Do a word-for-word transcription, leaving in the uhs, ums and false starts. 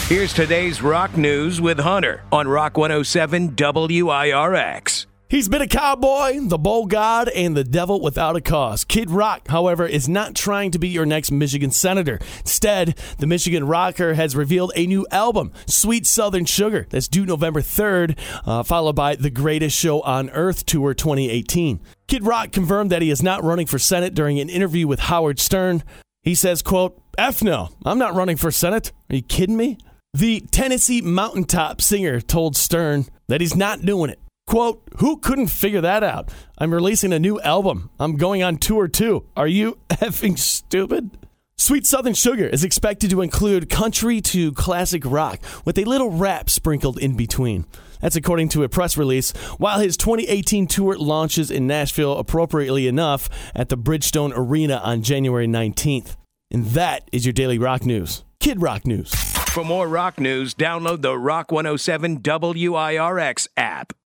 Here's today's rock news with Hunter on Rock one oh seven W I R X. He's been a cowboy, the bowl god, and the devil without a cause. Kid Rock, however, is not trying to be your next Michigan senator. Instead, the Michigan rocker has revealed a new album, Sweet Southern Sugar, that's due November third, uh, followed by The Greatest Show on Earth Tour twenty eighteen. Kid Rock confirmed that he is not running for Senate during an interview with Howard Stern. He says, quote, F no, I'm not running for Senate. Are you kidding me? The Tennessee mountaintop singer told Stern that he's not doing it. Quote, who couldn't figure that out? I'm releasing a new album. I'm going on tour too. Are you effing stupid? Sweet Southern Sugar is expected to include country to classic rock with a little rap sprinkled in between. That's according to a press release, while his twenty eighteen tour launches in Nashville appropriately enough at the Bridgestone Arena on January nineteenth. And that is your daily rock news. Kid Rock news. For more rock news, download the Rock one oh seven W I R X app.